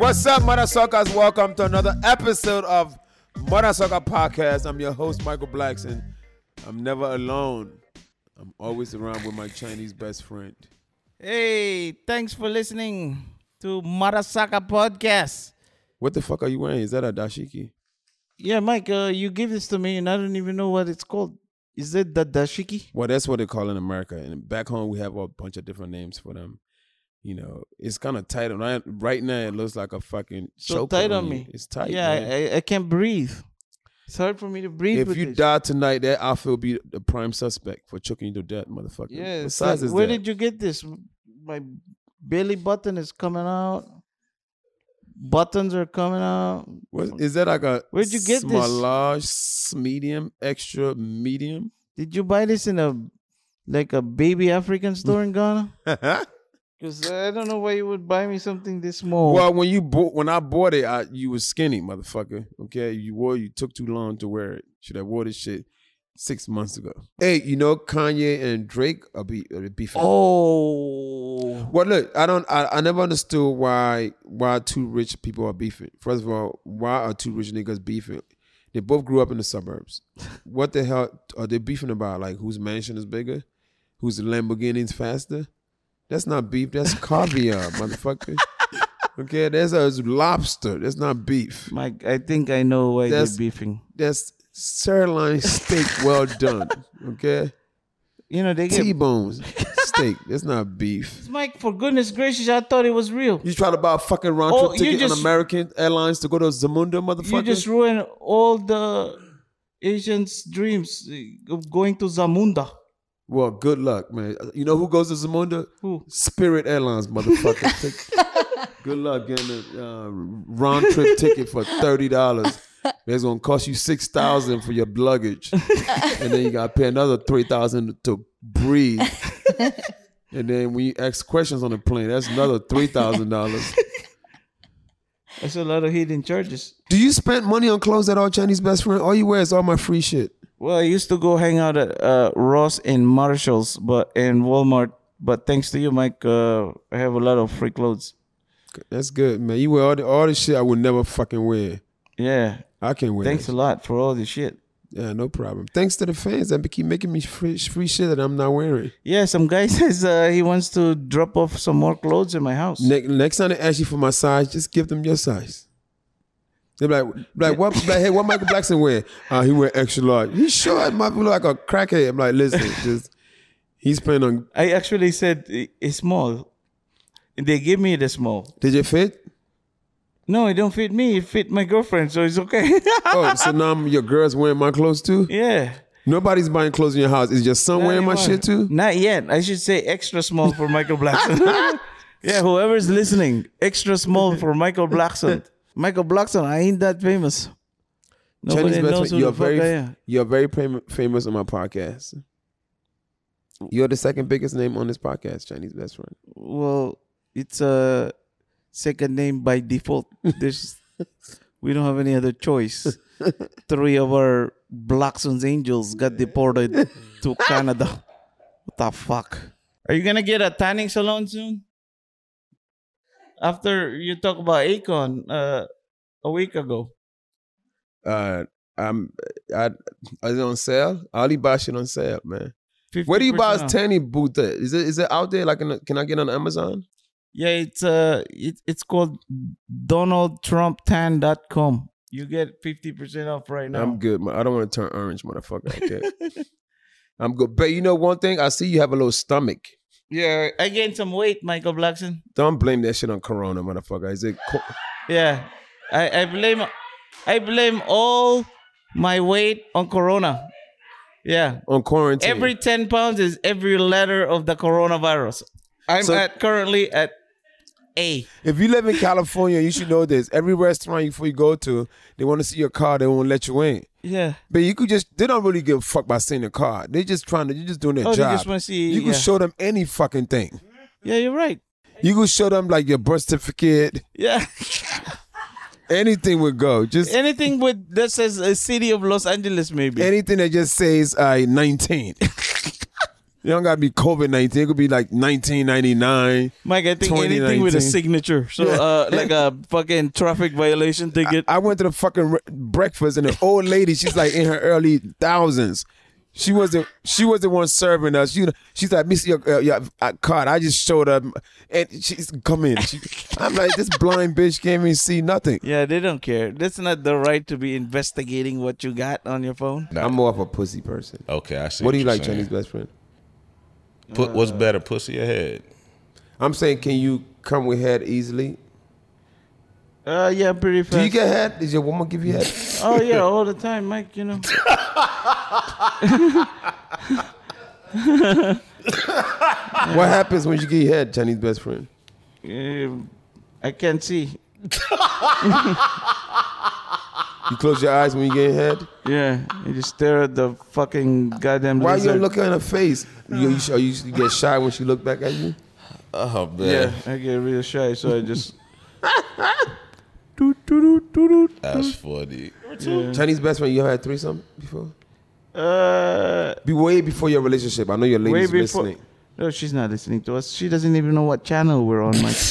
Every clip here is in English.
What's up, Mother Suckers? Welcome to another episode of Mother Sucker Podcast. I'm your host, Michael Blackson. I'm never alone. I'm always around with my Chinese best friend. Hey, thanks for listening to Marasaka Podcast. What the fuck are you wearing? Is that a dashiki? Yeah, Mike, you give this to me and I don't even know what it's called. Is it the dashiki? Well, that's what they call it in America. And back home, we have a bunch of different names for them. You know, it's kind of tight. Right now, it looks like a fucking choke. So tight on me. It's tight. Yeah, I can't breathe. It's hard for me to breathe. If you die tonight, that outfit will be the prime suspect for choking you to death, motherfucker. Yeah. What size is where that? did you get this? My belly button is coming out. Buttons are coming out. Is that like a Where'd you get small, this? large, medium, extra medium? Did you buy this in a baby African store in Ghana? Because I don't know why you would buy me something this small. Well, when I bought it, you was skinny, motherfucker. Okay, you took too long to wear it. Should have wore this shit 6 months ago. Hey, you know Kanye and Drake are beefing. Oh. Well, look, I never understood why two rich people are beefing. First of all, why are two rich niggas beefing? They both grew up in the suburbs. What the hell are they beefing about? Like, whose mansion is bigger? Whose Lamborghini's faster? That's not beef. That's caviar, motherfucker. Okay, that's a lobster. That's not beef. Mike, I think I know why they're beefing. That's sirloin steak well done. Okay? You know, they get T-bones steak. That's not beef. Mike, for goodness gracious, I thought it was real. You try to buy a fucking round trip ticket on American Airlines to go to Zamunda, motherfucker? You just ruined all the Asians' dreams of going to Zamunda. Well, good luck, man. You know who goes to Zamunda? Who? Spirit Airlines, motherfucker. Good luck getting a round trip ticket for $30. It's gonna cost you $6,000 for your luggage, and then you gotta pay another $3,000 to breathe. And then when you ask questions on the plane, that's another $3,000. That's a lot of hidden charges. Do you spend money on clothes at all, Chinese best friend? All you wear is all my free shit. Well, I used to go hang out at Ross and Marshalls, and Walmart. But thanks to you, Mike, I have a lot of free clothes. That's good, man. You wear all the shit I would never fucking wear. Yeah. I can wear Thanks a lot for all the shit. Yeah, no problem. Thanks to the fans that keep making me free shit that I'm not wearing. Yeah, some guy says he wants to drop off some more clothes in my house. Next time they ask you for my size, just give them your size. They're like, what? Like, hey, what Michael Blackson wear? He wear extra large. He sure might look like a crackhead. I'm like, listen, he's playing on. I actually said it's small. They give me the small. Did it fit? No, it don't fit me. It fit my girlfriend, so it's okay. Oh, so now your girl's wearing my clothes too? Yeah. Nobody's buying clothes in your house. Is your son wearing my shit too? Not yet. I should say extra small for Michael Blackson. Yeah, whoever's listening, extra small for Michael Blackson. Michael Blackson, I ain't that famous. Nobody knows who the fuck I am. You're very famous on my podcast. You're the second biggest name on this podcast, Chinese best friend. Well, it's a second name by default. We don't have any other choice. 3 of our Blackson's angels got deported to Canada. What the fuck? Are you gonna get a tanning salon soon? After you talk about Akon a week ago. Is it on sale? I only buy shit on sale, man. Where do you buy a tanning booth at? Is it out there? Like, can I get on Amazon? Yeah, it's called DonaldTrumpTan.com. You get 50% off right now. I'm good, man. I don't want to turn orange, motherfucker. Okay. I'm good. But you know one thing? I see you have a little stomach. Yeah, I gained some weight, Michael Blackson. Don't blame that shit on Corona, motherfucker. Is it? Yeah, I blame all my weight on Corona. Yeah, on quarantine. Every 10 pounds is every letter of the coronavirus. I'm currently at A. If you live in California, you should know this. Every restaurant before you go to, they want to see your card. They won't let you in. Yeah. But you could they don't really give a fuck about seeing the card. They're just doing their job. They just want to see. You can show them any fucking thing. Yeah, you're right. You can show them like your birth certificate. Yeah. Anything would go. Just anything that says a city of Los Angeles, maybe. Anything that just says 19. You don't gotta be COVID-19. It could be like 1999. Mike, I think anything with a 2019. signature. So, like a fucking traffic violation ticket. I went to the fucking breakfast and the old lady, she's like in her early thousands. She was the one serving us. She's like, "Miss your card." I just showed up, and she's come in. I'm like, this blind bitch can't even see nothing. Yeah, they don't care. That's not the right to be investigating what you got on your phone. I'm more of a pussy person. Okay, I see. What do you you're like, saying. Chinese best friend? What's better, pussy or head? I'm saying, can you come with head easily? Yeah, pretty fast. Do you get head? Does your woman give you head? Oh yeah, all the time, Mike. You know. What happens when you get head, Chinese best friend? I can't see. You close your eyes when you get head? Yeah, you just stare at the fucking goddamn Why lizard. you looking at her face? You get shy when she look back at you? Oh man, Yeah, I get real shy, so I just. that's funny. Yeah. Chinese best friend, you ever had threesome before? Way Way before your relationship. I know your ladies before. listening. No, she's not listening to us. She doesn't even know what channel we're on, Mike.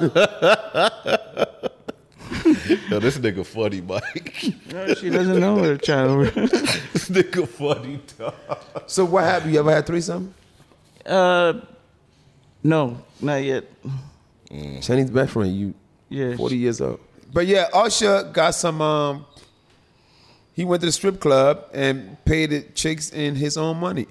Yo, this nigga funny, Mike. No, she doesn't know what channel we're on. This nigga funny, dog. So what happened? You ever had threesome? No, not yet. Chinese best friend, you Yeah. 40 years old. But yeah, Usher got some he went to the strip club and paid the chicks in his own money.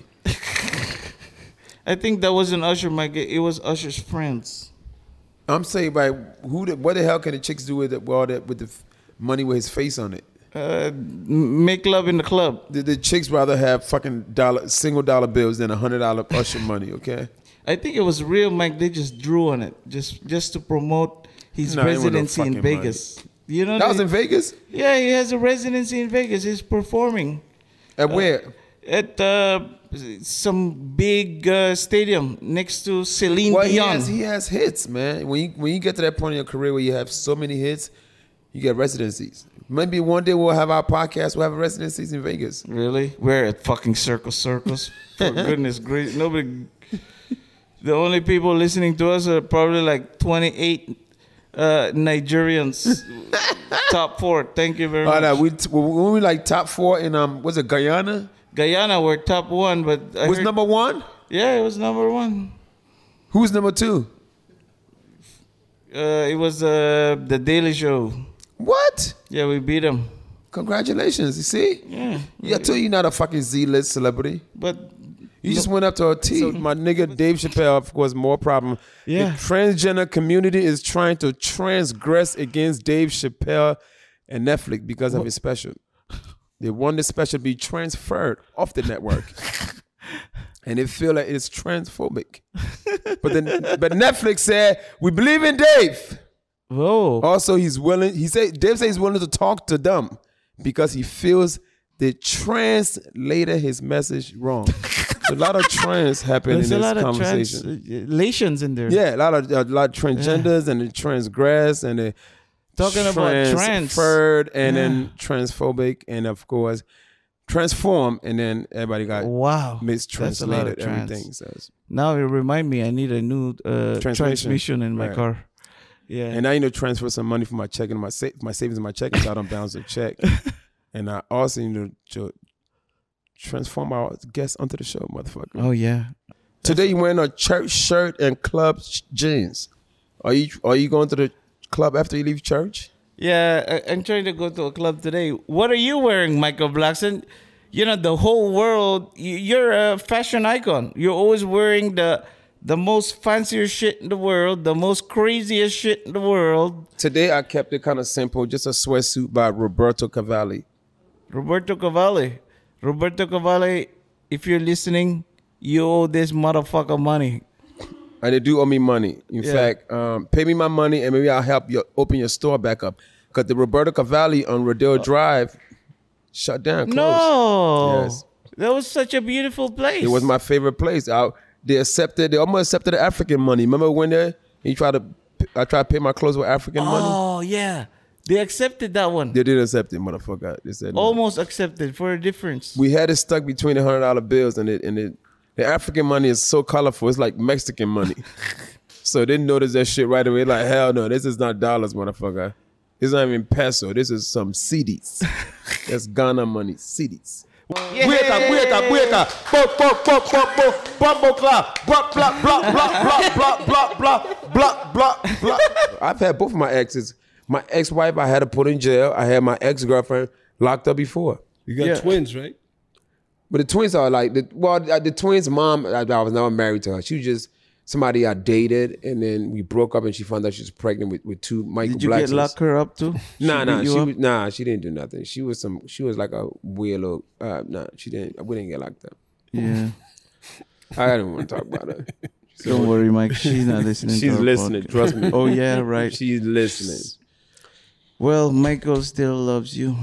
I think that wasn't Usher, Mike. It was Usher's friends. I'm saying, like, what the hell can the chicks do with all that with the money with his face on it? Make love in the club. The chicks rather have fucking single dollar bills than $100 Usher money. Okay. I think it was real, Mike. They just drew on it just to promote his Nah, it wasn't no residency in fucking Vegas. You know That was in Vegas? Yeah, he has a residency in Vegas. He's performing At where? at some big stadium next to Celine Well, Dion. he has hits, man. When you get to that point in your career where you have so many hits, you get residencies. Maybe one day we'll have our podcast. We'll have residencies in Vegas. Really? We're at fucking Circus. For goodness gracious. Nobody. The only people listening to us are probably like 28 Nigerians. Top 4. Thank you very much. No, when we like top 4 in was it Guyana? Guyana were top 1, but I Was heard- number 1? Yeah, it was number 1. Who's number 2? It was the Daily Show. What? Yeah, we beat them. Congratulations. You see? Yeah, I told you you're not a fucking Z-list celebrity. but You just went up to a T. So my nigga Dave Chappelle, of course, more problem. Yeah. The transgender community is trying to transgress against Dave Chappelle and Netflix because of his special. They want the special to be transferred off the network. And they feel like it's transphobic. But Netflix said, we believe in Dave. whoa, Also, Dave said he's willing to talk to them because he feels they translated his message wrong. So a lot of trans happen there's in a this lot of conversation. translations in there. Yeah, a lot of transgenders and the transgress and the Talking about trans. transferred and then transphobic and of course transform and then everybody got Wow, mistranslated That's a lot of everything. So Now it remind me I need a new transmission in my Right. car. Yeah, and I need to transfer some money from my checking, my savings in my checking, so I don't bounce a check. And I also need to transform our guests onto the show, motherfucker. oh yeah. Today you wearing a church shirt and club jeans. Are you going to the club after you leave church? Yeah, I'm trying to go to a club today. What are you wearing, Michael Blackson? You know, the whole world, you're a fashion icon. You're always wearing the most fanciest shit in the world, the most craziest shit in the world. Today I kept it kind of simple, just a sweatsuit by Roberto Cavalli. Roberto Cavalli, if you're listening, you owe this motherfucker money. And they do owe me money. In Yeah. fact, pay me my money and maybe I'll help you open your store back up. Because the Roberto Cavalli on Rodeo Drive shut down, closed. No. Yes. That was such a beautiful place. It was my favorite place. They almost accepted the African money. Remember when I tried to pay my clothes with African money? Oh, yeah. They accepted that one. They didn't accept it, motherfucker. They said no. Almost accepted for a difference. We had it stuck between the $100 bills and The African money is so colorful. It's like Mexican money. So they notice that shit right away. Like, hell no, this is not dollars, motherfucker. It's not even peso. This is some cedis. That's Ghana money, cedis. Bueta. Bumbo clap. Block. I've had both of my exes. My ex-wife, I had to put in jail. I had my ex-girlfriend locked up before. You got twins, right? But the twins are like, the twins' mom, I was never married to her. She was just somebody I dated, and then we broke up, and she found out she was pregnant with two Michael Did you Blacksons. get locked her up too? She didn't do nothing. She was like a weird little, we didn't get locked up. Yeah. I don't want to talk about her. Don't worry, Mike. She's not listening. She's to our listening, podcast. trust me. Oh yeah, right. She's listening. Well, Michael still loves you.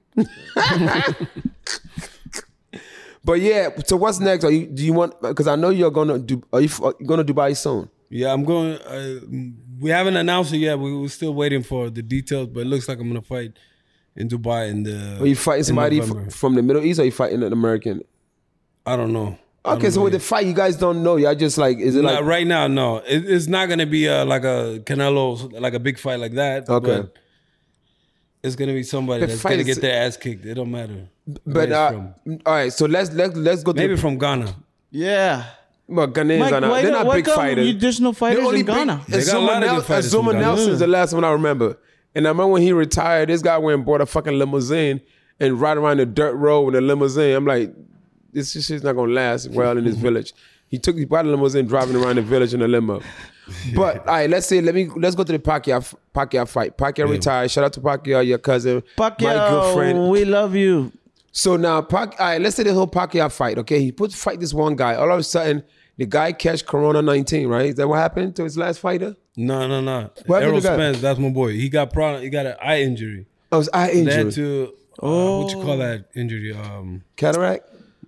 But yeah, so what's next? Do you want? Because I know you're gonna do. Are you gonna Dubai soon? Yeah, I'm going. We haven't announced it yet. We're still waiting for the details, but it looks like I'm gonna fight in Dubai in the. Are you fighting somebody from the Middle East, or are you fighting an American? I don't know. Okay, so with the fight, you guys don't know. Y'all just like, is it like right now? No, it's not gonna be like a Canelo, like a big fight like that. Okay. But it's gonna be somebody that's gonna get their ass kicked. It don't matter. But all right, so let's go. Maybe from Ghana. Yeah. But Ghanaians are not. They're not big fighters. There's no fighters in Ghana. They got a lot of good fighters from Azuma Ghana. Nelson's the last one I remember. And I remember when he retired, this guy went and bought a fucking limousine and ride around the dirt road in a limousine. I'm like, this shit's not gonna last well in this village. He bought a limousine driving around the village in a limo. But all right, let's go to the Pacquiao fight. Pacquiao retired. Shout out to Pacquiao, your cousin, Pacquiao, my good friend. we love you. So now, all right, let's say the whole Pacquiao fight. Okay, he fight this one guy. All of a sudden, the guy catch Corona-19. Right? Is that what happened to his last fighter? No. What happened Errol to the guy? Spence, that's my boy. He got He got an eye injury. Oh, it's eye They injury. had to. What you call that injury? Cataract.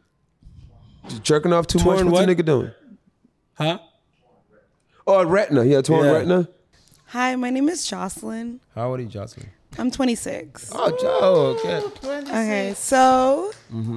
Jerking off too much. Torn What's the what? nigga doing? Huh? Oh, retina. He had torn Yeah. retina. Hi, my name is Jocelyn. How old are you, Jocelyn? I'm 26. Oh, Joe. Okay. Okay, so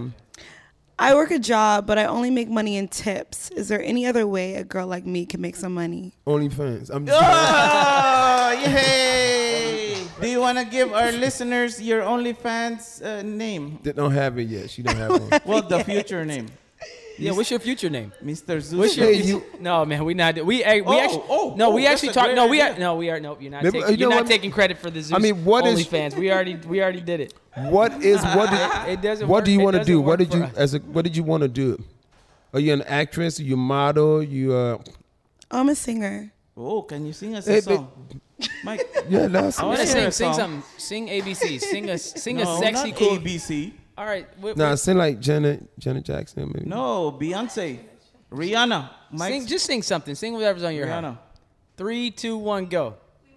I work a job, but I only make money in tips. Is there any other way a girl like me can make some money? OnlyFans. I'm just Oh, yay! Do you want to give our listeners your OnlyFans name? They don't have it yet. She don't have one. Well, the future name. Yeah, what's your future name? Mr. Zeus. What's your No, man, we not. We actually. No, we that's actually a talk. great No, we idea. are. No, we are. No, you're not. Maybe- Taking, you know you're not what? taking credit for the Zeus. I mean, what is- OnlyFans? We already did it. What do you want to do? What did you what did you want to do? Are you an actress? Are you a model? You I'm a singer. Oh, can you sing us Hey, a song? Mike. yeah, that's I I wanna want to hear sing a song. something. Sing ABC. Sing a No, sexy not cool. ABC. All right. nah, sing like Janet Jackson maybe. No, Beyonce. Rihanna. Mike. Just sing something. Sing whatever's on your heart. Rihanna. 3, 2, 1, go.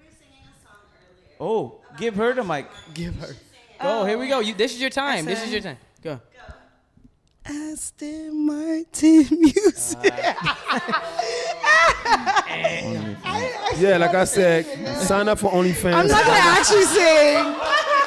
Oh, give her the mic. Give her. Go. Here we go. This is your time. This is your time. Go. Aston Martin music. Yeah, like I said, sign up for OnlyFans. I'm not gonna actually sing.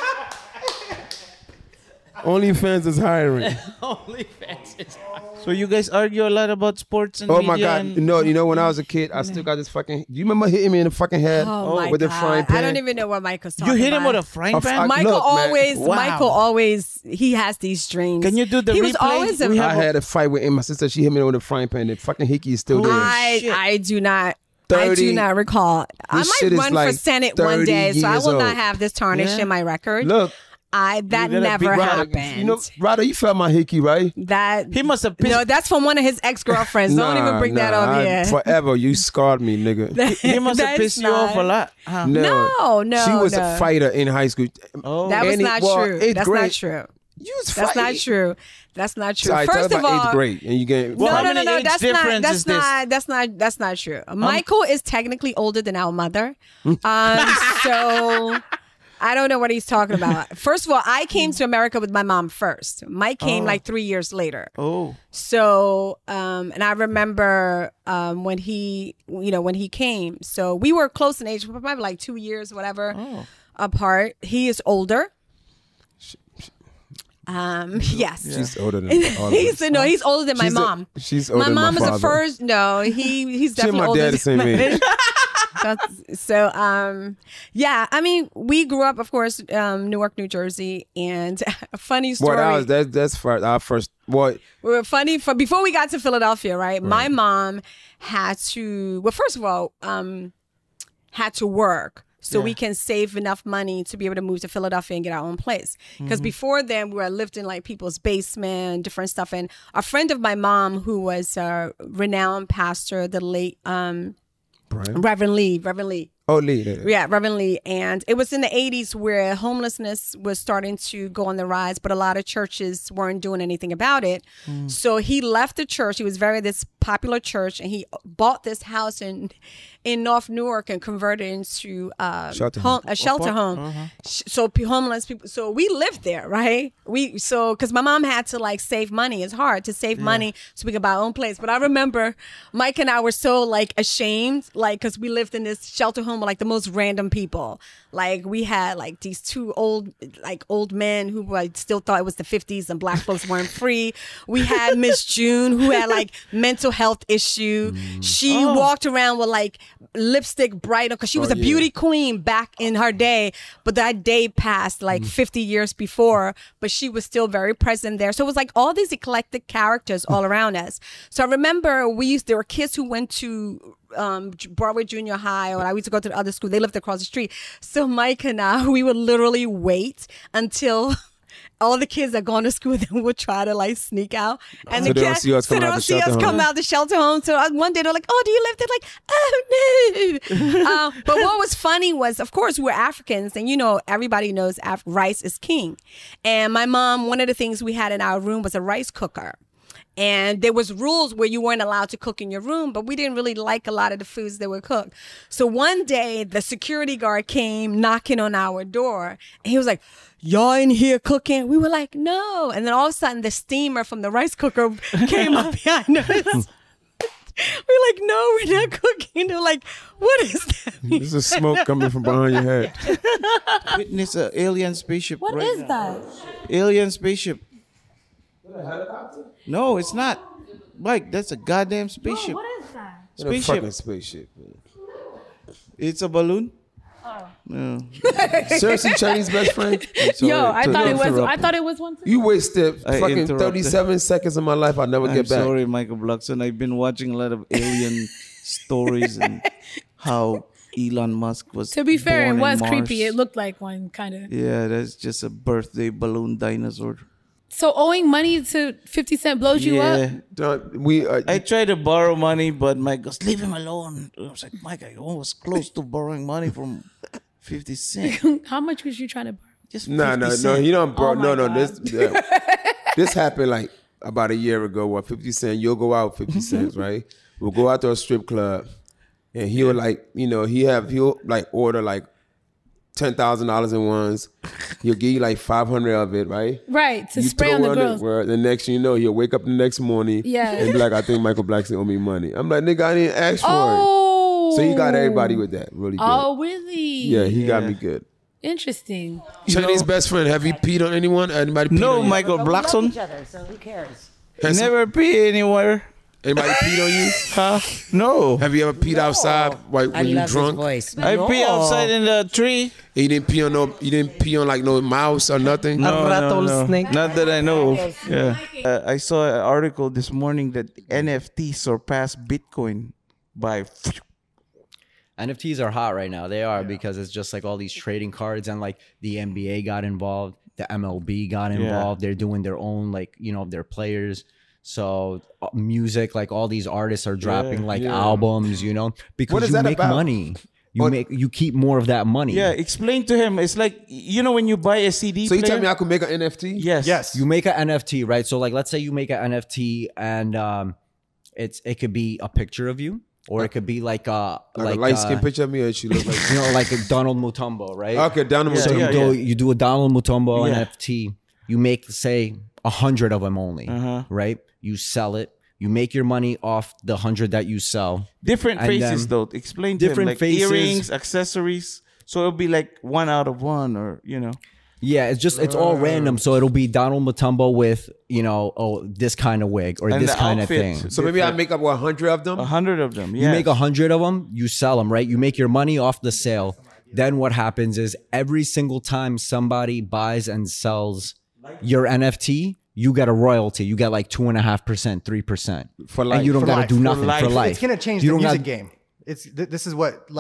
OnlyFans is hiring. OnlyFans is. So you guys argue a lot about sports and Oh media my God! and- You know, when I was a kid, I still got this fucking. Do you remember hitting me in the fucking head Oh my with the God. frying pan? I don't even know what Michael's You talking hit him about. with a frying A pan? fry- Michael Look, man. always, Wow. Michael always, he has these dreams. Can you do the He was replay? always a. We I had a fight with my sister. She hit me with a frying pan. The fucking hickey is still there. I do not. I 30 do not recall. I shit might is run like for Senate one 30 day, so I years will not old. have this tarnished Yeah. in my record. Look, That You got a never big rod. happened. you know, Rada, you felt my hickey, right? that He must have pissed. No, that's from one of his ex-girlfriends. Don't even bring that up here. Forever, you scarred me, nigga. He must have That's pissed you off a not- lot. Huh? No, She was no. a fighter in high school. Oh. That was Any- not well, true. eighth That's grade- not true. You was That's not fighting. true. That's not true. So I talk First of about all, eighth grade, and you get Well, how no, many age that's difference not. is this? That's not true. Michael is technically older than our mother, so I don't know what he's talking about. First of all, I came to America with my mom first. Mike came like 3 years later. Oh. So, and I remember when he came. So we were close in age, probably like 2 years, whatever, apart. He is older. Yes. She's older than all of us. He's older than my She's mom. She's older My than mom my is father. the first. No, he's She and definitely my older dad the same age. So, yeah, I mean, we grew up, of course, Newark, New Jersey, and a funny story. Well, that's for our first. What? Funny before we got to Philadelphia, right? My mom had to. Well, first of all, had to work. So we can save enough money to be able to move to Philadelphia and get our own place. Because before then, we were lived in like people's basement, different stuff. And a friend of my mom, who was a renowned pastor, the late Reverend Lee. Oh, Lee. Yeah, Reverend Lee. And it was in the 80s where homelessness was starting to go on the rise, but a lot of churches weren't doing anything about it. So he left the church. He was this popular church, and he bought this house in North Newark and converted it into a shelter home. So homeless people. So we lived there, right? Because my mom had to like save money. It's hard to save money so we could buy our own place. But I remember Mike and I were so like ashamed, like because we lived in this shelter home with like the most random people. Like we had like these two old men who like still thought it was the 50s and black folks weren't free. We had Miss June who had like mental health issue. She walked around with like lipstick bright because she was a beauty queen back in her day, but that day passed like 50 years before, but she was still very present there. So it was like all these eclectic characters all around us. So I remember there were kids who went to Broadway Junior High, or I used to go to the other school. They lived across the street. So Mike and I, we would literally wait until all the kids are going to school, then we'll try to like sneak out. And So the they don't kids, see us so coming they out don't the see us shelter come home. out the shelter home. So one day they're like, "Oh, do you live there?" Like, "Oh no." But what was funny was, of course, we're Africans, and everybody knows rice is king. And my mom, one of the things we had in our room was a rice cooker. And there was rules where you weren't allowed to cook in your room, but we didn't really like a lot of the foods that were cooked. So one day the security guard came knocking on our door, and he was like, "Y'all in here cooking?" We were like, "No." And then all of a sudden the steamer from the rice cooker came up behind us. We're like, "No, we're not cooking." They're like, "What is that?" There's a smoke coming from behind your head. Witness an alien spaceship. What right is now. that? Alien spaceship. No, it's not. Mike, that's a goddamn spaceship. What is that? It's a Spaceship. fucking spaceship. Man. It's a balloon. Oh. Seriously, Chinese best friend. Yo, I to thought it was. interrupt. I thought it was one too. You wasted I fucking interrupted. 37 seconds of my life. I'll never I'm get back. sorry, Michael Blackson. I've been watching a lot of alien stories and how Elon Musk was. To be fair, it born in was Mars. creepy. It looked like one kind of. Yeah, that's just a birthday balloon dinosaur. So owing money to 50 Cent blows you up. Yeah. Don't, I tried to borrow money, but Mike goes, "Leave him alone." I was like, "Mike, I was close to borrowing money from 50 Cent." How much was you trying to borrow? Just no, 50 no, no. cent. You don't, bro. Oh my no, no. God. This happened like about a year ago. Where 50 Cent, you'll go out 50 cents, right? We'll go out to a strip club, and he'll like, he'll like order like $10,000 in ones. He'll give you like 500 of it, right? Right, to You spray throw on the it girls. where the next thing you know, he'll wake up the next morning Yeah. and be like, "I think Michael Blackson owe me money." I'm like, "Nigga, I didn't ask for Oh. it." So he got everybody with that. Really good. Oh, really? Yeah, he got me good. Interesting. Chinese best friend, have you peed on anyone? Anybody peed No, on you? Michael But we love Blackson. each other, so who cares? Has- Never pee anywhere. Anybody peed on you? Huh? No. Have you ever peed outside like, I when you love drunk? his voice. I pee outside in the tree. And you didn't pee on like no mouse or nothing? No, no, rattlesnake. Not that I know of. Yeah. I saw an article this morning that NFT surpassed Bitcoin by. NFTs are hot right now. They are because it's just like all these trading cards, and like the NBA got involved, the MLB got involved. They're doing their own their players. So music, like all these artists are dropping albums, because What is you that make about? money. What- You keep more of that money. Yeah, explain to him. It's like when you buy a CD So you player. tell me I could make an NFT? Yes. You make an NFT, right? So like, let's say you make an NFT, and it could be a picture of you, or it could be like Like a light skin picture of me, or she look like like a Donald Mutombo, right? okay, down So the you do a Donald Mutombo Yeah. NFT. You make, say, 100 of them only, Uh-huh. right? You sell it. You make your money off the 100 that you sell. Different And faces then- though. Explain to different him, like faces. earrings, accessories. So it'll be like 1 out of 1, or Yeah, it's all random. So it'll be Donald Mutombo with, this kind of wig or And this the kind of outfits. thing. So maybe I make up 100 of them. 100 of them. You Yes. make 100 of them, you sell them, right? You make your money off the sale. Then what happens is every single time somebody buys and sells your NFT, you get a royalty. You get like 2.5%, 3%. For life. And you don't For got to life. do For nothing for life. life. It's gonna change You the don't music gotta- game. This is what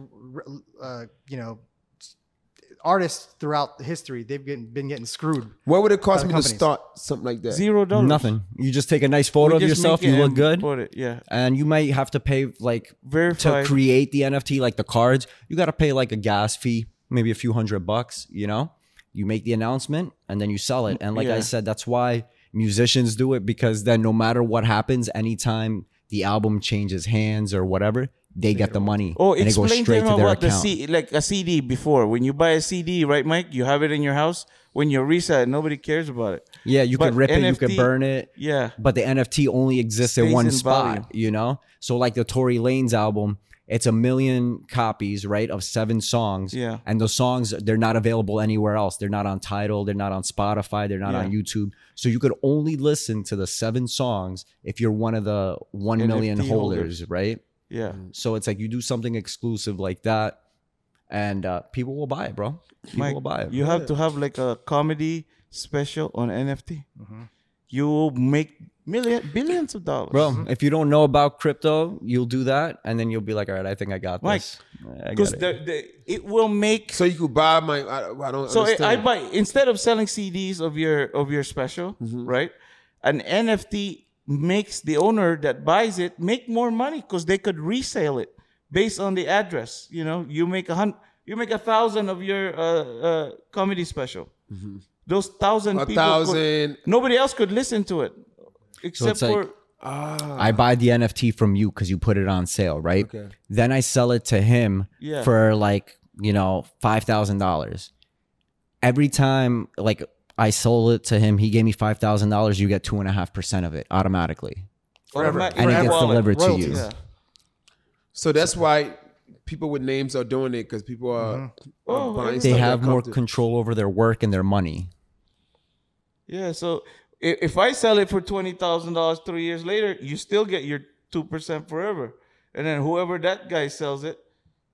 artists throughout history they've been getting screwed. What would it cost Other me companies. to start something like that? $0. Nothing. You just take a nice photo of We just yourself. make it You look and good. put it, yeah. And you might have to pay like Verified. to create the NFT, like the cards. You got to pay like a gas fee, maybe a few $100. You make the announcement and then you sell it. And like I Yeah. said, that's why musicians do it, because then no matter what happens, anytime the album changes hands or whatever, they get the money. Oh, and it goes explain to straight him to their about account. like a CD before. When you buy a CD, right, Mike? You have it in your house. When you resell it, nobody cares about it. Yeah, you But could rip it, you NFT could burn it. Yeah. But the NFT only exists in Stays one in spot, value. So like the Tory Lanez album, it's 1 million copies, right, of 7 songs. Yeah. And those songs, they're not available anywhere else. They're not on Tidal. They're not on Spotify. They're not on YouTube. So you could only listen to the 7 songs if you're one of the 1 million NFT holders, right? Yeah. So it's like you do something exclusive like that, and people will buy it, bro. People Mike, will buy it. you have to have like a comedy special on NFT. You will make billions of dollars. Bro, if you don't know about crypto, you'll do that, and then you'll be like, all right, I think I got Mike, this. I because got it. it will make. So you could buy my. I don't So understand. I buy, instead of selling CDs of your special, right? An NFT makes the owner that buys it make more money because they could resell it based on the address. You make 1,000 of your comedy special. Those 1,000 people, 1,000. nobody else could listen to it except it's like- for. I buy the NFT from you because you put it on sale, right? Okay. Then I sell it to him Yeah. for like, $5,000. Every time like I sold it to him, he gave me $5,000. You get 2.5% of it automatically, Forever. and it gets delivered to you. Yeah. So that's why people with names are doing it, because people are buying They stuff have that more come to- control over their work and their money. Yeah, so if I sell it for $20,000 3 years later, you still get your 2% forever, and then whoever that guy sells it.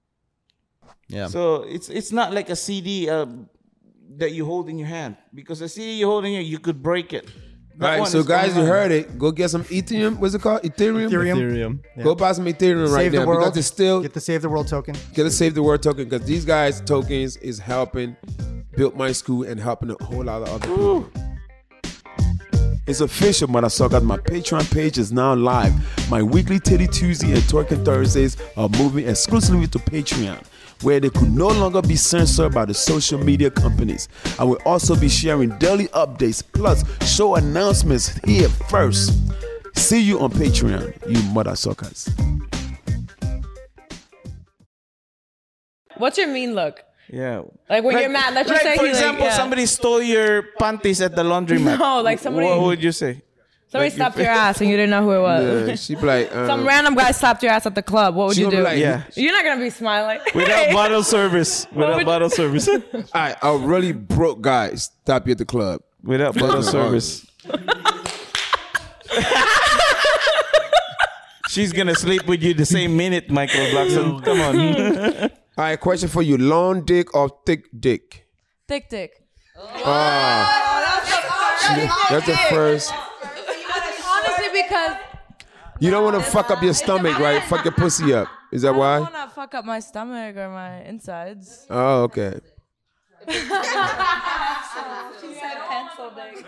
Yeah. So it's not like a CD that you hold in your hand, because a CD you hold in you could break it. That All right, one so is guys, you online. heard it. Go get some Ethereum. What's it called? Ethereum. Go buy some Ethereum right Save the now, world. because it's still Get the Save the World token. get a Save the World token, because these guys' tokens is helping build my school and helping a whole lot of other people. It's official, Mother Suckers. My Patreon page is now live. My weekly Titty Tuesday and Twerking Thursdays are moving exclusively to Patreon, where they could no longer be censored by the social media companies. I will also be sharing daily updates plus show announcements here first. See you on Patreon, you Mother Suckers. What's your mean look? Yeah. Like when you're mad, let's just say for he, like, example, yeah. somebody stole your panties at the laundromat. No, like somebody- What would you say? Somebody Like slapped your ass and you didn't know who it was. Yeah, she be like, Some random guy slapped your ass at the club. What would She you gonna do? be like, Yeah. You're not gonna be smiling. Without bottle service. Without would- bottle service. all right, a really broke guy stop you at the club. Without bottle service. She's gonna sleep with you the same minute, Michael Blackson. Come on. All right, question for you: long dick or thick dick? Thick dick. That's the first. Honestly, because You don't want to fuck up your stomach, right? Fuck your pussy up. Is that I don't why? want to fuck up my stomach or my insides. Oh, okay. She said pencil dick.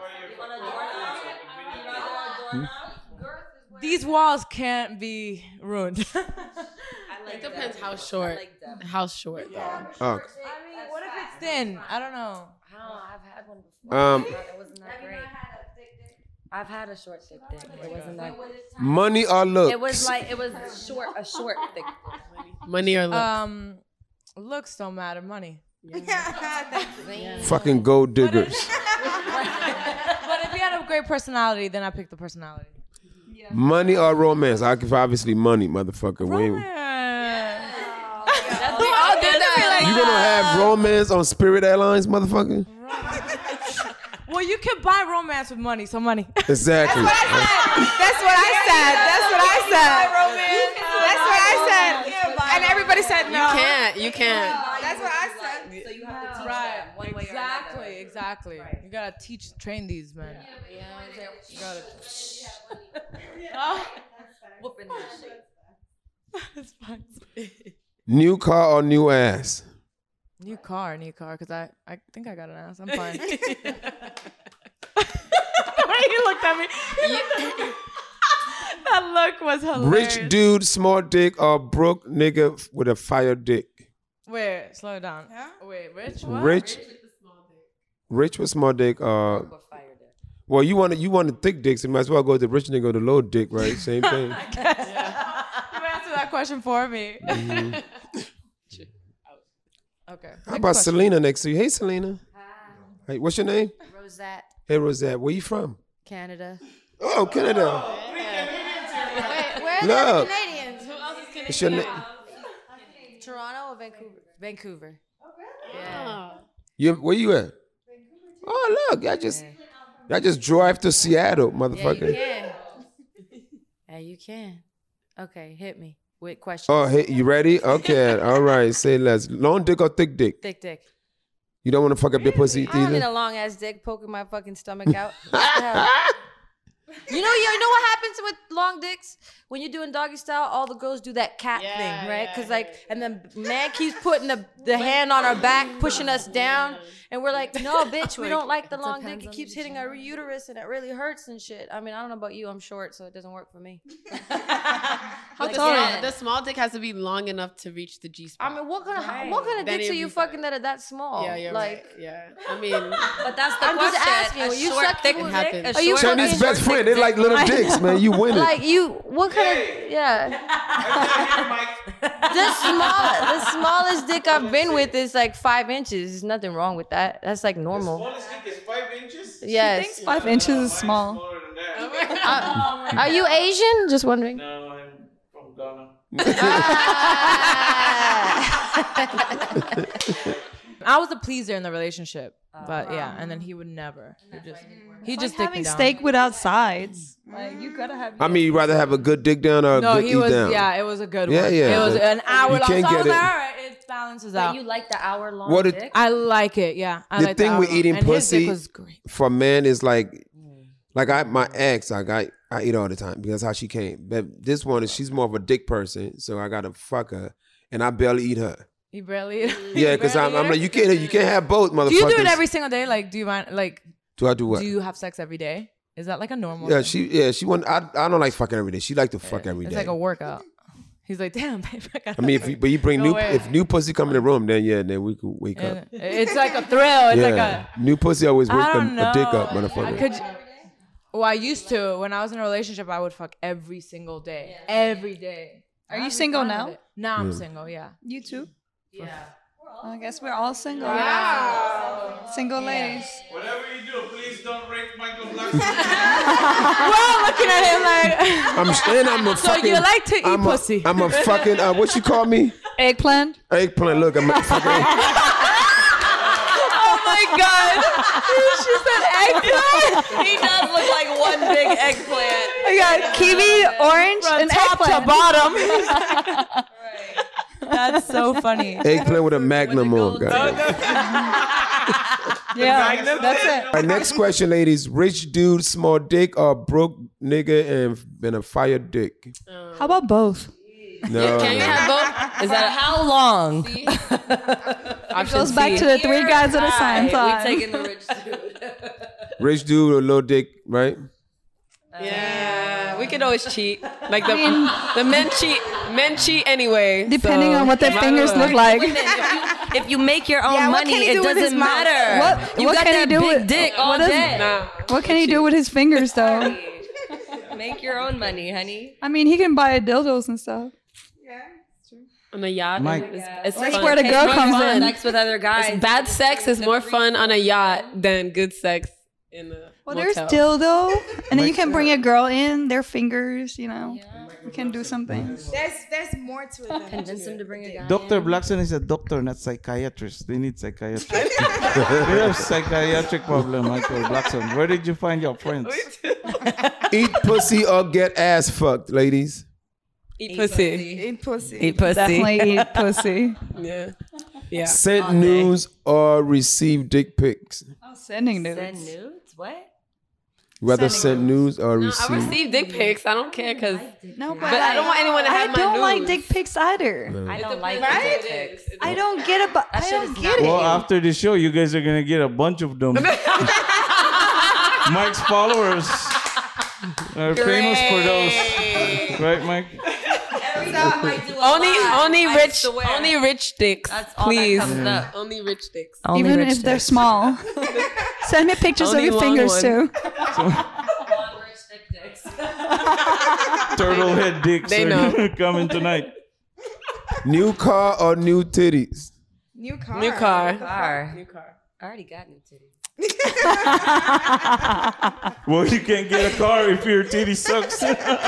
These walls can't be ruined. It depends how short. How short, though. Oh. I mean, what if it's thin? I don't know. I've had one before. It wasn't that great. I've had a short thick dick. It wasn't that great. Money or looks? It was short, a short thick dick. Money or look? Looks don't matter. Money. Fucking gold diggers. But if you had a great personality, then I pick the personality. Money or romance? I give obviously money, motherfucker. We ain't- We all did that. You gonna have romance on Spirit Airlines, motherfucker? Well, you can buy romance with money, so money. Exactly. That's what I said. And everybody said no. You can't. That's what I said. So you have to teach Right. them one way or another. Exactly. Right. You gotta train these men. You gotta. Whooping that shit. It's fine. New car or new ass? New car, because I think I got an ass. I'm fine. The way you looked at me. That look was hilarious. Rich dude, small dick, or broke nigga with a fire dick? Wait, slow down. Yeah? Wait, rich what? Rich with small dick. Well, you want a thick dick, so you might as well go with the rich nigga with the low dick, right? Same thing. You answer that question for me. Mhm. Okay. How about Selena next to you? Hey, Selena. Hi. Hey, what's your name? Rosette, Hey, Rosette. Where you from? Canada. Oh, Canada. Wait, where are the Look. other Canadians? Who else is Canadian? What's your name? Toronto or Vancouver? Vancouver. Yeah. Where you at? Oh, look, y'all just drive to Seattle, motherfucker. Yeah, you can. Okay, hit me with questions. Oh, hey, you ready? Okay, all right. Say less. Long dick or thick dick? Thick dick. You don't want to fuck up your pussy I don't need either? a long ass dick poking my fucking stomach out. What the hell? You know what happens with long dicks? When you're doing doggy style, all the girls do that cat thing, right? Because and then man keeps putting the hand on our back, pushing us down, and we're like, no, bitch, we don't like the long dick. It keeps hitting our uterus, and it really hurts and shit. I mean, I don't know about you, I'm short, so it doesn't work for me. How tall? The small dick has to be long enough to reach the G spot. I mean, what kind of dicks are you fucking that are that small? Yeah, you're like, right. Yeah, I mean, but that's the question. I'm just asking. When you suck thick dick, happens. are you Chinese fucking best friend. They like little dicks, man. You win it. like you? What kind of the smallest dick I've been with is like 5 inches. There's nothing wrong with that. That's like normal. The smallest dick is 5 inches? Yes. He thinks 5 inches is small. Are you Asian? Just wondering. No, I'm from Ghana. I was a pleaser in the relationship, but yeah, and then he would never. He just Like dick me having down. steak without sides. Like you gotta have. I mean, you rather have a good dick down or a No, good he eat was. down? Yeah, it was a good Yeah, one. yeah, It was but an hour you long. can't So I was get like, it. all right, it balances But out. you like the hour long What dick? I like it. Yeah, I The like thing hour with long. eating And his dick pussy was great. for men is like my ex, I eat all the time because how she came. But this one is she's more of a dick person, so I gotta fuck her, and I barely eat her. You barely. Yeah, because I'm like you can't have both, motherfuckers. Do you do it every single day? Like, do you mind? Like, Do I do what? do you have sex every day? Is that like a normal? Yeah, thing? she want. I don't like fucking every day. She like to fuck every day. It's like a workout. He's like, damn, babe. I mean, but you bring No way. if new pussy come in the room, then we could wake up. It's like a thrill. It's like a. New pussy always wake I don't a dick up, know. motherfucker. Well, I used to. When I was in a relationship, I would fuck every single day. Every day. Are you single now? Now I'm single, yeah. You too? Yeah. Well, I guess we're all single. Wow. Single ladies. Whatever you do, please don't rape Michael Blackson. We're all looking at him like. I'm a So fucking. you like to eat pussy? I'm a fucking. What you call me? Eggplant. Eggplant. Look, I'm a fucking. Oh my god. She said eggplant. He does look like one big eggplant. I got kiwi, orange, From and top eggplant. to bottom. That's so funny. Eggplant with a magnum on. Yeah, that's it. All right, next question, ladies. Rich dude, small dick, or broke nigga and a fire dick? How about both? No. Can you have both? Is that how long? It goes back to the 3 guys at a time. We're taking the rich dude. Rich dude or low dick, right? Yeah, we could always cheat. Like the men cheat. Men cheat anyway. Depending on what their fingers look like. If you make your own what money, can he it do with his doesn't mouth? matter. What got can he that do big with dick all what is- day. What can he do with his fingers though? Make your own money, honey. I mean, he can buy dildos and stuff. On a yacht, Mike. it's That's fun. where the girl It's comes more fun. in. Sex with other guys. Bad sex is more fun on a yacht than good sex in a Well, motel. there's dildo, and then you can bring a girl in, their fingers, you know. We can do something. There's more to it. Than Convince him to bring a guy. Dr. Blackson is a doctor, not psychiatrist. They need psychiatrists. They have psychiatric problem, Michael Blackson. Where did you find your friends? Eat pussy or get ass fucked, ladies. Eat pussy. Eat pussy. Eat pussy. Definitely eat pussy. Yeah. Yeah. Send news or receive dick pics. Oh, sending nudes. Send nudes? What? Whether send news or I receive. receive dick pics. I don't care because. No, But I don't want anyone to have I my don't like nudes. dick pics either. I don't like Right? dick pics. I don't get it, but I don't get Well, it. after the show, you guys are going to get a bunch of them. Mike's followers are famous for those. Right, Mike? Every time I do a live, Only I rich, swear. only rich dicks. That's all please. that comes up. Only rich dicks. Even if they're small. Send me pictures Only of your long fingers one. too. Turtle head dicks They are know. coming tonight. New car or new titties? New car. New car. New car. I already got new titties. Well, you can't get a car if your titty sucks.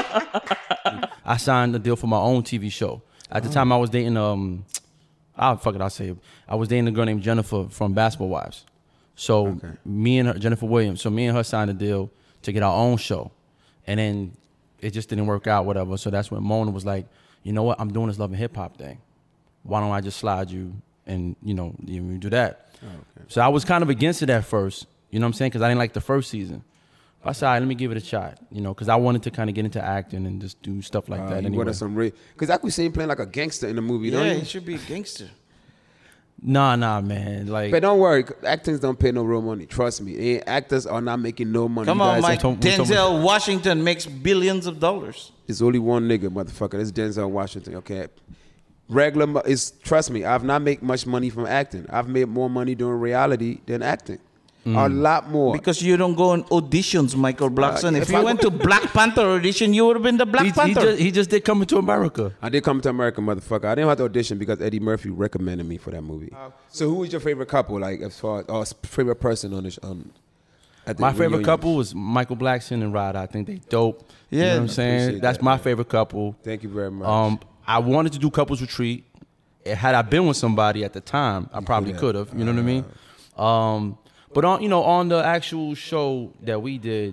I signed a deal for my own TV show. At the time, I was dating I'll say it. I was dating a girl named Jennifer from Basketball Wives. So me and her, Jennifer Williams. So me and her signed a deal to get our own show, and then it just didn't work out, whatever. So that's when Mona was like, you know what? I'm doing this Love and Hip Hop thing. Why don't I just slide you and you do that? So I was kind of against it at first. You know what I'm saying? Because I didn't like the first season. I said, all right, let me give it a shot. Because I wanted to kind of get into acting and just do stuff like that. You Anyway. wanted some real. Because I could see him playing like a gangster in the movie, don't Yeah, you? he should be a gangster. Nah, man. Like, But don't worry, actors don't pay no real money. Trust me, actors are not making no money. Come You on, guys Mike. Denzel Washington makes billions of dollars. It's only one nigga, motherfucker. It's Denzel Washington. Okay, trust me. I've not made much money from acting. I've made more money doing reality than acting. A lot more. Because you don't go on auditions, Michael Blackson. if if you I- went to Black Panther audition, you would have been the Black Panther. He just did Coming to America. I did come to America, motherfucker. I didn't have to audition because Eddie Murphy recommended me for that movie. So who was your favorite couple, like as far as favorite person on this? My favorite couple was Michael Blackson and Ryder. I think they dope. You know what I'm saying? appreciate That's that, my favorite couple. Thank you very much. I wanted to do Couples Retreat. Had I been with somebody at the time, I probably could have. You know what I mean? But on the actual show that we did,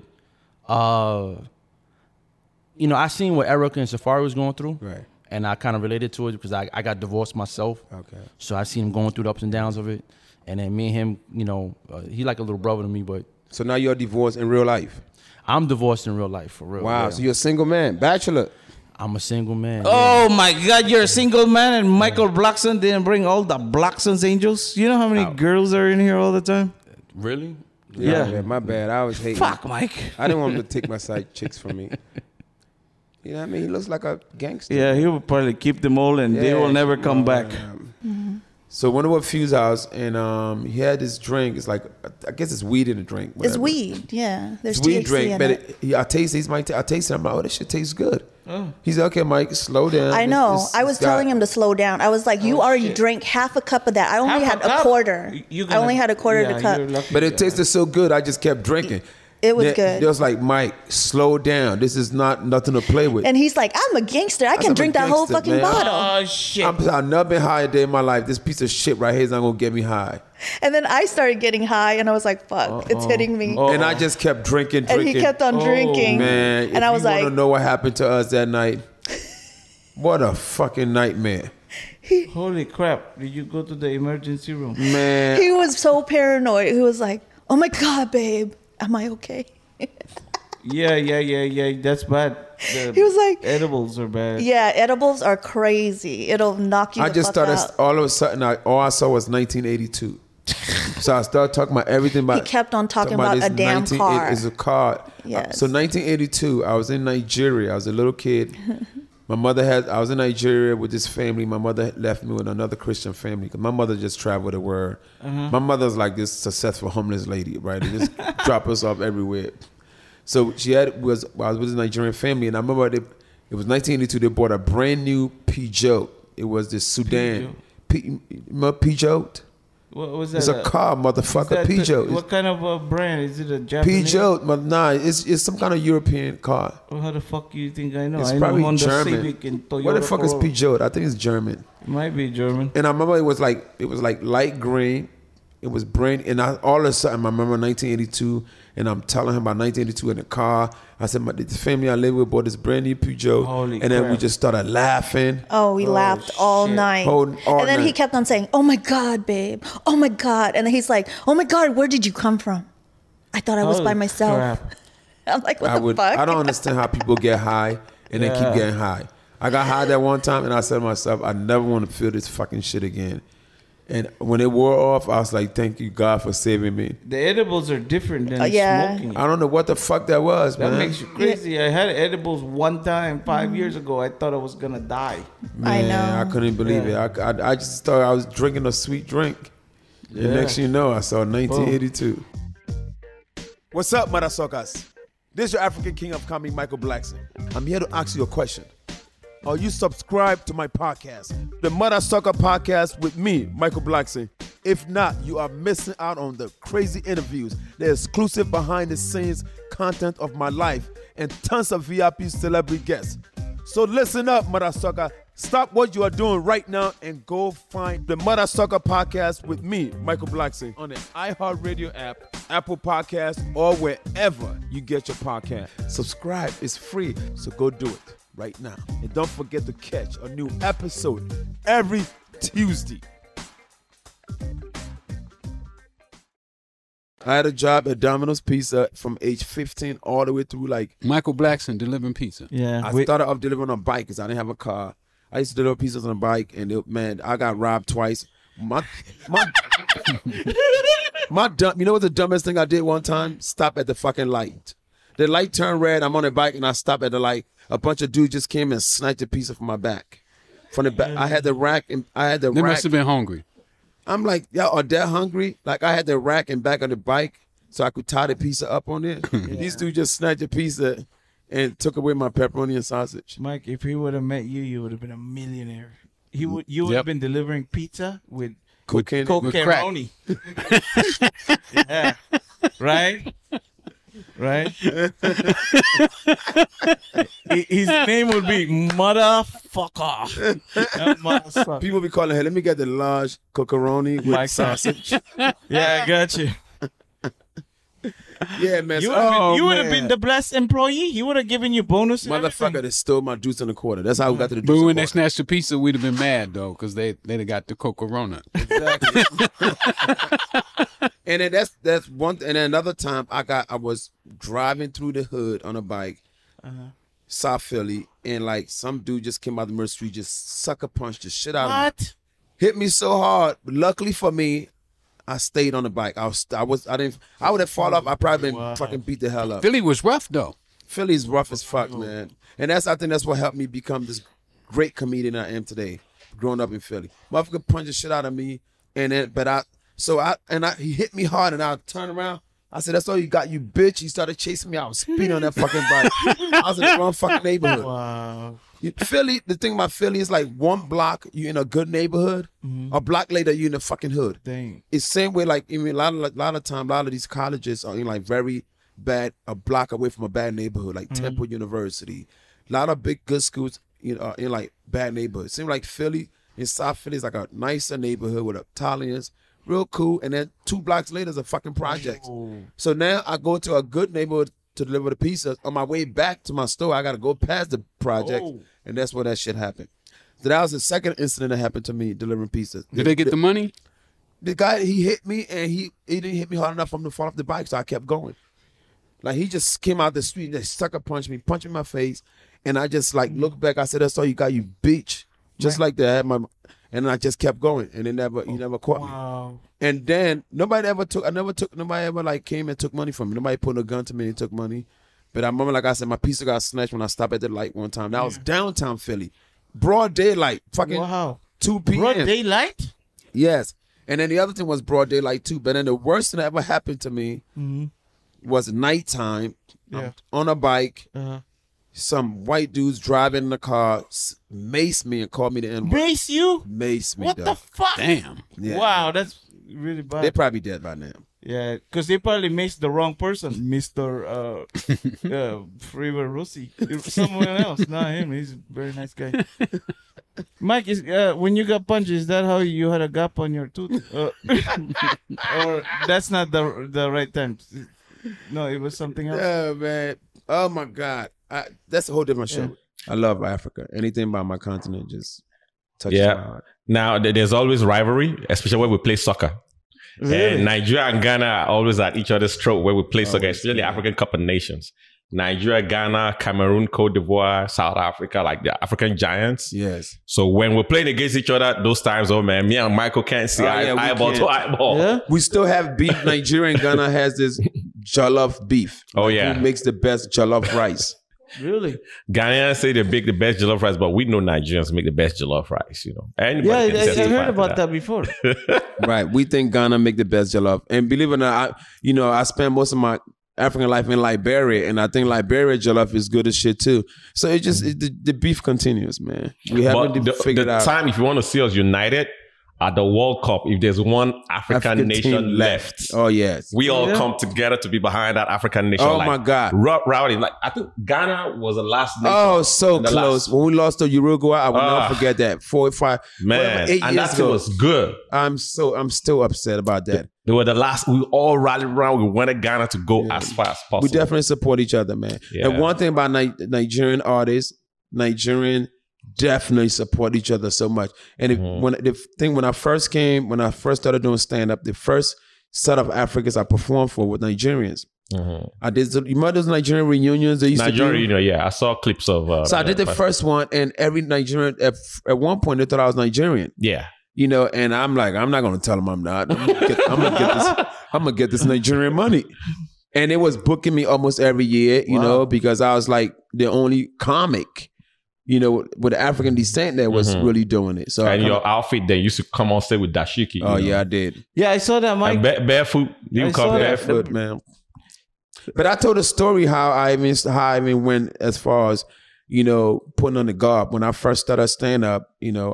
I seen what Erica and Safari was going through. Right. And I kind of related to it because I got divorced myself. Okay. So I seen him going through the ups and downs of it. And then me and him, he like a little brother to me, but. So now you're divorced in real life? I'm divorced in real life, for real. Wow, yeah. so you're a single man, bachelor. I'm a single man. Oh my God, you're a single man, and Michael Blackson didn't bring all the Blackson's angels. You know how many girls are in here all the time? Really? Yeah, man, my bad. I was hating. Fuck, Mike. I didn't want him to take my side chicks from me. You know what I mean? He looks like a gangster. Yeah, he will probably keep them all, and they will never come back. So when we were at Fuse House, and he had this drink. It's like, I guess it's weed in the drink. It's whatever. weed, yeah. There's It's weed THC drink, in but it. I taste it. I taste it. I'm like, oh, this shit tastes good. He's like, okay, Mike, slow down. I know. I was telling him to slow down. I was like, you already drank half a cup of that. I only Half had a a cup? quarter. I only had a quarter of the cup. But it tasted so good, I just kept drinking. It was Then good. They was like, Mike, slow down. This is nothing to play with. And he's like, I'm a gangster. I can drink that whole fucking bottle. Oh, shit. I've never been high a day in my life. This piece of shit right here is not going to get me high. And then I started getting high, and I was like, fuck, it's hitting me. And I just kept drinking. And he kept on drinking. Man, And I was you want like- to know what happened to us that night, what a fucking nightmare. Holy crap. Did you go to the emergency room? Man. He was so paranoid. He was like, oh my God, babe, am I okay? Yeah. That's bad. He was like- edibles are bad. Yeah, edibles are crazy. It'll knock you I the just fuck started, out. all of a sudden, all I saw was 1982. So I started talking about everything about. He kept on talking about this a damn 19 car. It's a car. Yes. So 1982, I was in Nigeria. I was a little kid. I was in Nigeria with this family. My mother left me with another Christian family because my mother just traveled the world. My mother's like this successful homeless lady, right? They just drop us off everywhere. So I was with this Nigerian family, and I remember it was 1982. They bought a brand new Peugeot. It was the Sudan. Peugeot. What was that? It's a car, motherfucker. Peugeot. What kind of a brand? Is it a Japanese? Peugeot, but nah, it's some kind of European car. Well, how the fuck do you think I know? It's I probably know Honda German. Civic and Toyota What the fuck is Corolla. Peugeot? I think it's German. It might be German. And I remember it was like light green. It was brand, and all of a sudden I remember 1982, and I'm telling him about 1982 in the car. I said, the family I live with bought this brand new Peugeot, Holy and then we crap. just started laughing. Oh, we laughed all night. All and then he night. kept on saying, "Oh my God, babe. Oh my God." And then he's like, "Oh my God, where did you come from? I thought I was by Holy myself." crap. I'm like, what the fuck? I don't understand how people get high and then keep getting high. I got high that one time, and I said to myself, I never want to feel this fucking shit again. And when it wore off, I was like, thank you, God, for saving me. The edibles are different than smoking. I don't know what the fuck that was, That man. makes you crazy. I had edibles one time 5 years ago. I thought I was gonna die. Man, I couldn't believe it. I just thought I was drinking a sweet drink. Yeah. And next thing you know, I saw 1982. What's up, mother suckers? This is your African king of comedy, Michael Blackson. I'm here to ask you a question. Are you subscribed to my podcast, the Mother Sucker Podcast with me, Michael Blackson? If not, you are missing out on the crazy interviews, the exclusive behind-the-scenes content of my life, and tons of VIP celebrity guests. So listen up, Mother Sucker. Stop what you are doing right now and go find the Mother Sucker Podcast with me, Michael Blackson, on the iHeartRadio app, Apple Podcasts, or wherever you get your podcast. Subscribe. It's free, so go do it right now. And don't forget to catch a new episode every Tuesday. I had a job at Domino's Pizza from age 15 all the way through like... Michael Blackson delivering pizza. Yeah. I started off delivering on a bike because I didn't have a car. I used to deliver pizzas on a bike, and I got robbed twice. My dumb, you know what the dumbest thing I did one time? Stop at the fucking light. The light turned red. I'm on a bike, and I stopped at the light. A bunch of dudes just came and snatched a pizza from my back. From the back, I had the rack, and I had the They rack. must have been hungry. I'm like, y'all are that hungry? Like, I had the rack and back of the bike so I could tie the pizza up on it. And these dudes just snatched a pizza and took away my pepperoni and sausage. Mike, if he would have met you, you would have been a millionaire. You would have been delivering pizza with Cocaine. Cocaine. Yeah. Right? Right? His name would be Motherfucker. Motherfucker. People be calling her, let me get the large cocaroni with Mike sausage. Yeah, I got you. Yeah, man. You So- would have been the blessed employee. He would have given you bonus. and Motherfucker that stole my juice in a quarter. That's how we got to the But juice when and they quarter. snatched the pizza, we'd have been mad though, because they'd have got the Cocorona. And then that's one. And then another time, I was driving through the hood on a bike, South Philly, and like some dude just came out the Mercer Street, just sucker punched the shit out of me. What? Hit me so hard. But luckily for me, I stayed on the bike. I would have fallen off. I probably been fucking beat the hell up. Philly was rough though. Philly's rough as fuck, man. And I think that's what helped me become this great comedian I am today, growing up in Philly. Motherfucker punched the shit out of me, and then he hit me hard, and I turned around. I said, "That's all you got, you bitch." He started chasing me. I was speeding on that fucking bike. I was in the wrong fucking neighborhood. Wow. Philly, the thing about Philly is like one block you in a good neighborhood, a block later you in the fucking hood. Dang. It's same way like a lot of these colleges are in like very bad, a block away from a bad neighborhood, like Temple University. A lot of big good schools in like bad neighborhoods. Seems like Philly in South Philly is like a nicer neighborhood with Italians, real cool, and then 2 blocks later is a fucking project. So now I go to a good neighborhood to deliver the pizzas. On my way back to my store, I got to go past the project, and that's where that shit happened. So that was the second incident that happened to me delivering pizzas. Did they get the money? The guy, he hit me, and he didn't hit me hard enough for him to fall off the bike, so I kept going. Like, he just came out the street, they sucker punched me in my face, and I just like looked back. I said, "That's all you got, you bitch." Just like that. And I just kept going, and he never caught me. And then nobody ever like came and took money from me. Nobody put a gun to me and took money. But I remember, like I said, my pizza got snatched when I stopped at the light one time. That was downtown Philly, broad daylight, fucking 2 p.m. Broad daylight? Yes. And then the other thing was broad daylight too. But then the worst thing that ever happened to me was nighttime. I'm on a bike. Some white dudes driving in the car maced me and called me the N-word. Mace you? Mace me. What the fuck? Damn. Yeah. Wow, that's really bad. They're probably dead by now. Yeah, because they probably missed the wrong person, Mr. Freever Rossi. Someone else, not him. He's a very nice guy. Mike, when you got punched, is that how you had a gap on your tooth? Or that's not the right time? No, it was something else. Yeah, man. Oh my God, that's a whole different show. Yeah. I love Africa. Anything about my continent just touches my heart. Now there's always rivalry, especially when we play soccer. Really? And Nigeria and Ghana are always at each other's throat where we play soccer, especially the African Cup of Nations. Nigeria, Ghana, Cameroon, Cote d'Ivoire, South Africa, like the African giants. Yes. So when we're playing against each other, those times, oh man, me and Michael can't see eyeball to eyeball. Yeah? We still have beef. Nigeria and Ghana has this jollof beef. Oh yeah. Who makes the best jollof rice? Really? Ghanaians say they make the best jollof rice, but we know Nigerians make the best jollof rice, you know. Anybody I heard about that before. Right. We think Ghana make the best jollof. And believe it or not, I spent most of my African life in Liberia, and I think Liberia jollof is good as shit too. So it just the beef continues, man. We haven't figured out. The time, if you want to see us united at the World Cup, if there's one African nation left, oh yes, we all come together to be behind that African nation. Oh my God, rowdy! Like I think Ghana was the last nation. Oh, so close. When we lost to Uruguay, I will never forget that. 4 or 5, man, 8 and years that ago. was good. I'm still upset about that. They were the last. We all rallied around. We wanted Ghana to go as far as possible. We definitely support each other, man. Yeah. And one thing about Nigerian artists, Nigerian definitely support each other so much. And when I first started doing stand up, the first set of Africans I performed for were Nigerians. I did. You remember those Nigerian reunions they used to do? Nigerian reunion, yeah. I saw clips of. So I did the first one, and every Nigerian at one point they thought I was Nigerian. Yeah. And I'm like, I'm not gonna tell them I'm not. I'm gonna get this Nigerian money. And it was booking me almost every year, you know, because I was like the only comic, with African descent that was really doing it. So your outfit then used to come on stage with dashiki. Oh yeah, I did. Yeah, I saw that, Mike. And barefoot. You come barefoot, man. But I told a story how I even went as far as, putting on the garb. When I first started stand up,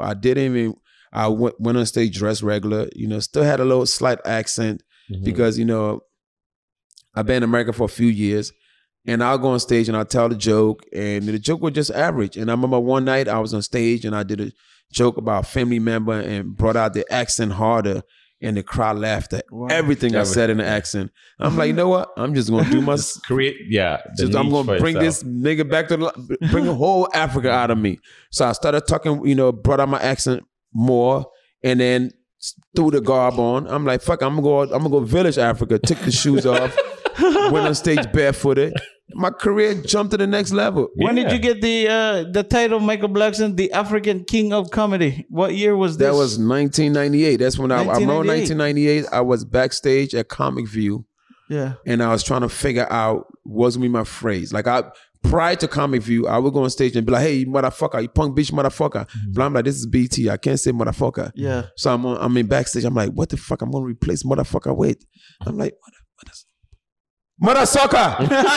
I went on stage dressed regular, still had a little slight accent because, I've been in America for a few years, and I'll go on stage and I'll tell the joke, and the joke was just average. And I remember one night I was on stage and I did a joke about a family member and brought out the accent harder, and the crowd laughed at everything I said in the accent. I'm like, you know what? I'm just going to do my... I'm going to bring this nigga back bring the whole Africa out of me. So I started talking, brought out my accent more, and then threw the garb on. I'm like, fuck, I'm gonna go village Africa, took the shoes off, went on stage barefooted. My career jumped to the next level. When did you get the title, Michael Blackson, the African King of Comedy? What year was this? That was 1998. That's when I wrote 1998. I was backstage at Comic View. Yeah. And I was trying to figure out what's gonna be my phrase. Like prior to Comic View, I would go on stage and be like, "Hey, you motherfucker, you punk bitch motherfucker." But I'm like, "This is BT. I can't say motherfucker." Yeah. So I'm in backstage. I'm like, "What the fuck? I'm gonna replace motherfucker with?" I'm like, "Mother sucker."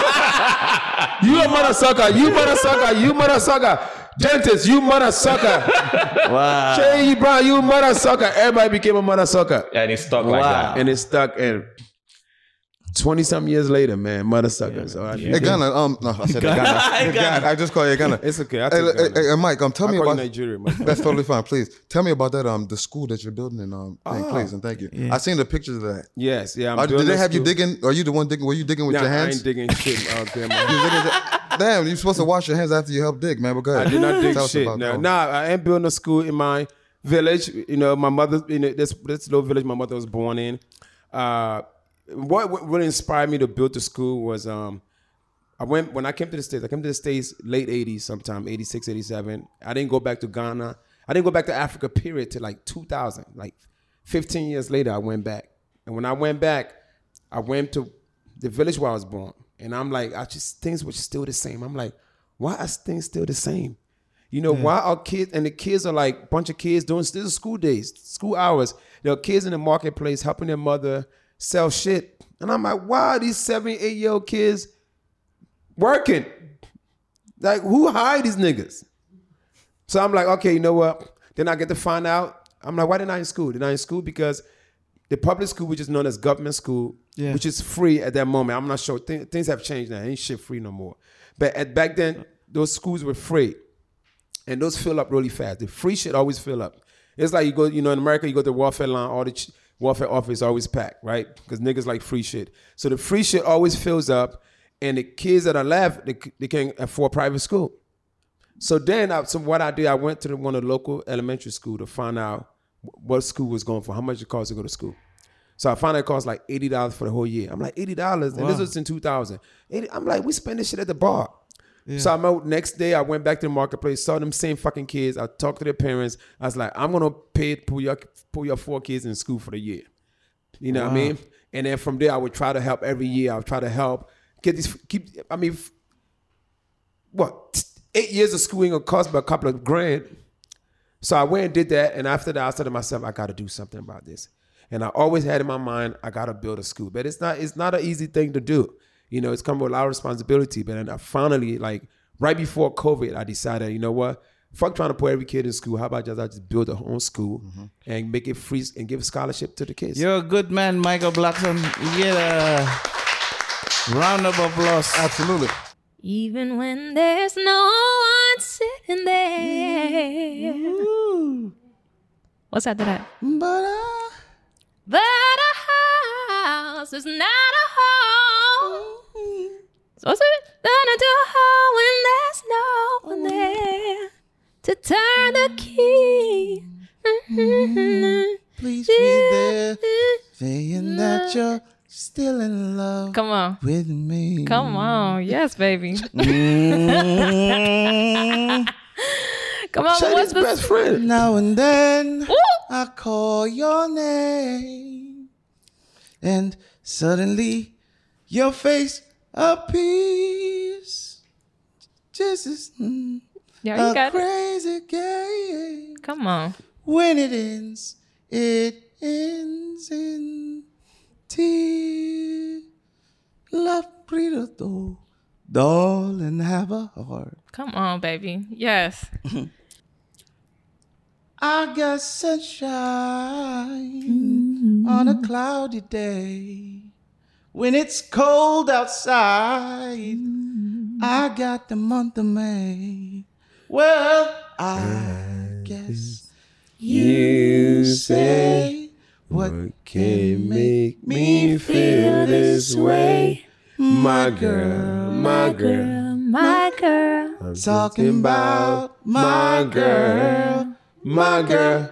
You a mother sucker. You mother sucker. You mother sucker. Dentist, you mother sucker. Wow. Shay Brown, you mother sucker. Everybody became a mother sucker. And it stuck like that. And it stuck. And 20-something years later, man, mother suckers. So Hey, Ghana, no, I said Ghana. I just call you Ghana. It's okay. Hey, Mike, tell me about Nigeria. That's totally fine. Please tell me about that. The school that you're building in please and thank you. Yeah. I seen the pictures of that. Yes, yeah. Did they have you digging? Are you the one digging? Were you digging with your hands? I ain't digging shit out there, man. Damn, you're supposed to wash your hands after you help dig, man. But go ahead. I did not dig Tell us shit. about No, I am building a school in my village. My mother, this little village my mother was born in. What really inspired me to build the school was when I came to the States. I came to the States late 80s sometime, 86, 87. I didn't go back to Ghana. I didn't go back to Africa, period, till like 2000. Like 15 years later, I went back. And when I went back, I went to the village where I was born. And I'm like, things were still the same. I'm like, why are things still the same? Why are kids, and the kids are like a bunch of kids doing still school days, school hours. There are kids in the marketplace helping their mother sell shit. And I'm like, why are these 7, 8-year-old kids working? Like, who hired these niggas? So I'm like, okay, you know what? Then I get to find out. I'm like, why they're not in school? They're not in school because the public school, which is known as government school, Yeah. which is free at that moment. I'm not sure. Things have changed now. Ain't shit free no more. But back then, those schools were free. And those fill up really fast. The free shit always fill up. It's like you go, in America, you go to the welfare line, all the welfare office always packed, right? Because niggas like free shit. So the free shit always fills up. And the kids that are left, they can't afford private school. So then, what I did, I went to one of the local elementary school to find out what school was going for, how much it cost to go to school. So I found out it cost like $80 for the whole year. I'm like, $80? And this was in 2000. I'm like, we spend this shit at the bar. Yeah. So next day, I went back to the marketplace, saw them same fucking kids. I talked to their parents. I was like, I'm going to put your 4 kids in school for the year. You know what I mean? And then from there, I would try to help every year. I would try to help. 8 years of school ain't gonna cost but a couple of grand. So I went and did that, and after that, I said to myself, I gotta do something about this. And I always had in my mind, I gotta build a school. But it's not an easy thing to do. It's come with a lot of responsibility. But then I finally, right before COVID, I decided, you know what? Fuck trying to put every kid in school. How about I just build a own school and make it free and give a scholarship to the kids? You're a good man, Michael Blackson. You get a round of applause. Absolutely. Even when there's no one sitting there. What's after that? But a house is not a home. So what's it gonna do when there's no one there to turn the key? Please be there, saying that you're still in love. Come on. With me. Come on. Yes, baby. Come on. What's the best friend? Now and then I call your name, and suddenly your face appears. Just as Yeah, you got crazy game. Come on. When it ends in tears. Love breather though, darling, have a heart. Come on, baby. Yes. I got sunshine on a cloudy day. When it's cold outside, I got the month of May. Well, I guess you say what can make me feel this way. My girl, my girl, my girl. I'm talking about my girl. My girl,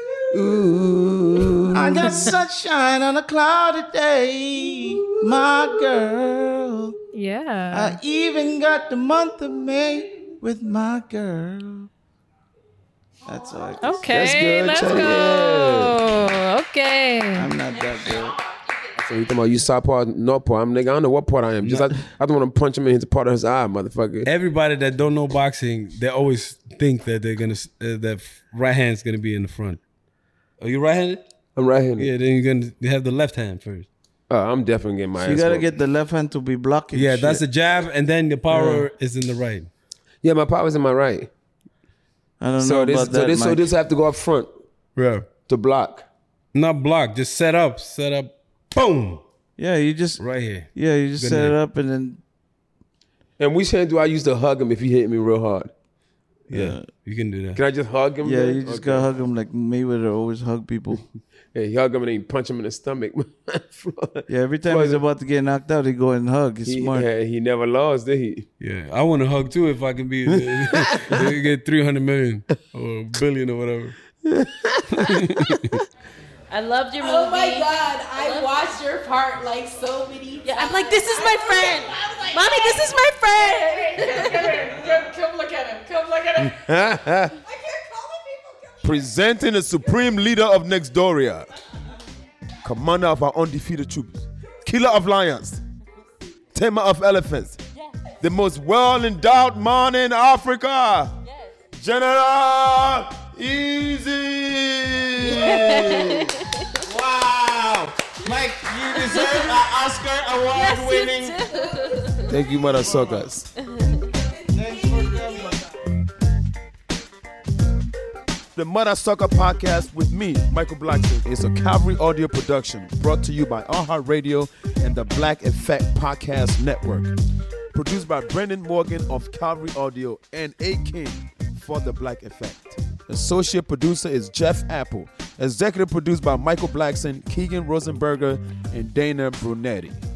ooh. I got sunshine on a cloudy day, my girl. Yeah. I even got the month of May with my girl. That's all I can Okay, say. let's go. Okay. I'm not that good. So you talking about you south part, north part? I don't know what part I am. Just I don't want to punch him in his part of his eye, motherfucker. Everybody that don't know boxing, they always think that they're gonna that right hand's gonna be in the front. Are you right-handed? I'm right-handed. Yeah, then you have the left hand first. I'm definitely getting my So you ass gotta whooped. get the left hand to be blocking. Yeah, shit. that's the jab, and then the power is in the right. Yeah, my power's in my right. I don't So know this, about that, so Mike. this have to go up front. Yeah. To block. Not block, just set up, boom. Yeah, you just right here. Yeah, you just Good set it night. up and then. And which hand do I use to hug him if he hit me real hard? Yeah, you can do that. Can I just hug him? Yeah, then? you just Okay. gotta hug him like Mayweather always hug people. Yeah, you hug him and then you punch him in the stomach. Yeah, every time he's about to get knocked out, he go and hug. He's smart. He never lost, did he? Yeah, I want to hug too if I can be get 300 million or billion or whatever. I loved your movie. Oh my God, I watched your part like so many times. I'm like, this is my friend. Mommy, this is my friend. Come look at him. Come look at him. Presenting the supreme leader of Nextdoria, commander of our undefeated troops, killer of lions, tamer of elephants, the most well-endowed man in Africa, General Easy. Wow, Mike, you deserve an Oscar award-winning. Thank you, mother suckers. The Mother Sucker Podcast with me, Michael Blackson, is a Calvary Audio production brought to you by iHeartRadio and the Black Effect Podcast Network. Produced by Brendan Morgan of Calvary Audio and A. King for the Black Effect. Associate producer is Jeff Apple. Executive produced by Michael Blackson, Keegan Rosenberger, and Dana Brunetti.